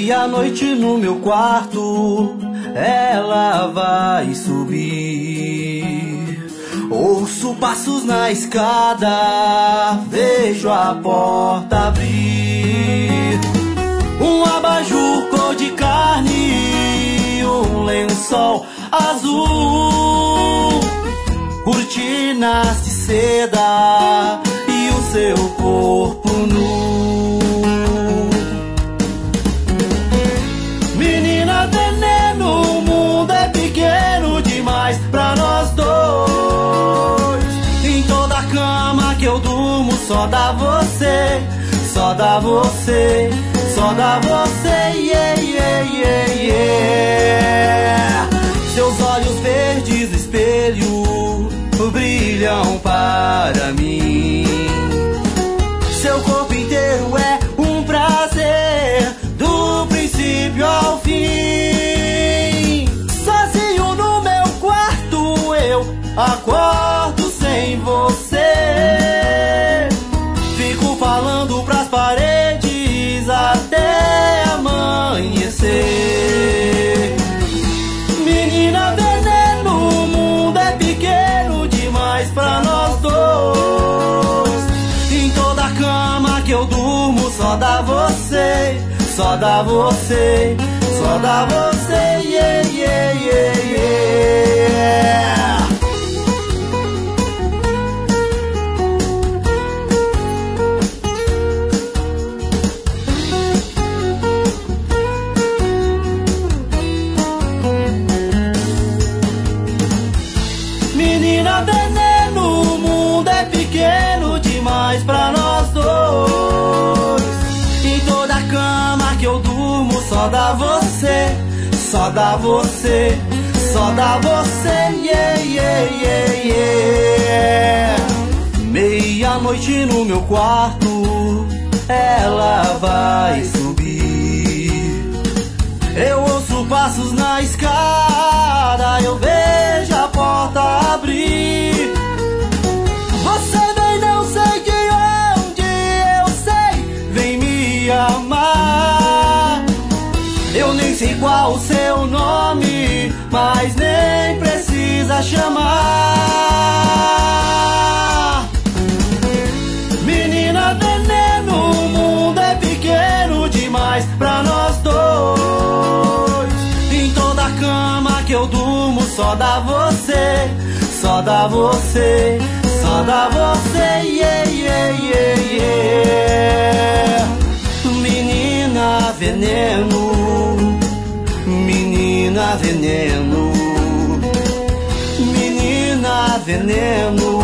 Meia-noite no meu quarto, ela vai subir. Ouço passos na escada, vejo a porta abrir. Um abajur cor de carne, um lençol azul, cortinas de seda e o seu corpo nu. Menina veneno, o mundo é pequeno demais pra nós dois. Em toda a cama que eu durmo só dá você, só dá você, só dá você, yeah, yeah, yeah, yeah. Seus olhos verdes no espelho brilham para mim. Seu corpo inteiro é um prazer, do princípio ao fim. Sozinho no meu quarto eu acordo sem você. Fico falando pras paredes até amanhecer. Menina veneno, o mundo é pequeno demais pra nós dois. Em toda a cama que eu durmo só dá você, só dá você, só dá você, yeah, yeah, yeah, yeah. Menina veneno, o mundo é pequeno demais pra nós dois. Em toda a cama que eu durmo só dá você, só dá você, só dá você, yeah, yeah, yeah, yeah. Meia-noite no meu quarto, ela vai subir. Eu ouço passos na escada, eu vejo a porta abrir. Você vem, não sei de onde, eu sei, vem me amar. Eu nem sei qual o seu nome, mas nem precisa chamar. Menina veneno, o mundo é pequeno demais pra nós dois. Em toda a cama que eu durmo só dá você, só dá você, só dá você, yeah, yeah, yeah, yeah. Menina veneno, menina veneno, menina veneno.